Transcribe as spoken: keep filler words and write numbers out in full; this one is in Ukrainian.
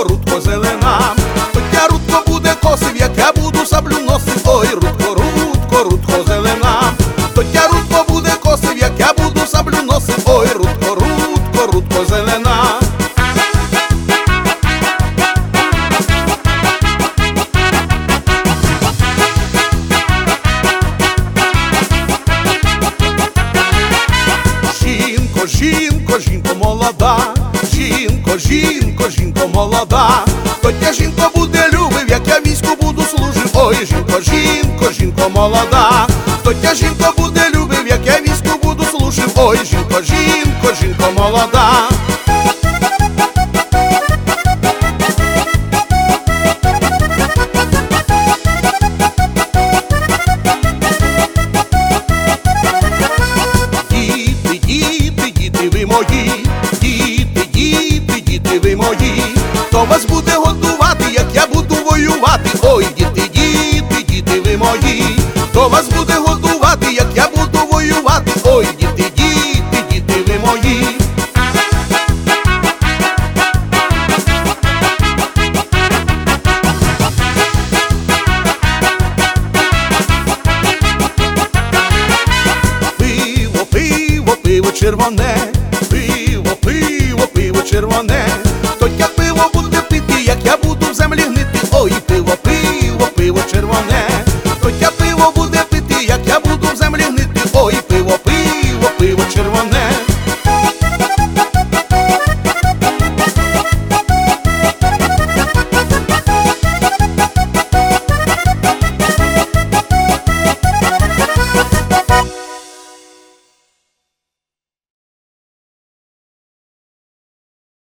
рудко, рудко зелена. Тотя рудко буде косив, як я буду саблю носив. Ой, рудко, рудко, рудко зелена. Тотя рудко буде косив, як я буду саблю носив. Ой, рудко, рудко, рудко зелена. Жінко, жінко, жінко молода, жінко, жінко, жінко молода. Тотя жінко буде любив, як я війську буду служив. Ой, жінко, жінко, жінко молода. Тотя жінко буде любив, як я війську буду служив. Ой, жінко, жінко, жінко молода. Діти, діти, діти ви мої, діти, діти, діти ви мої. Хто вас буде годувати, як я буду воювати? Ой, діти, діти, діти ви мої. Хто вас буде годувати, як я буду воювати? Ой, діти, діти, діти ви мої. Пиво, пиво, пиво червоне,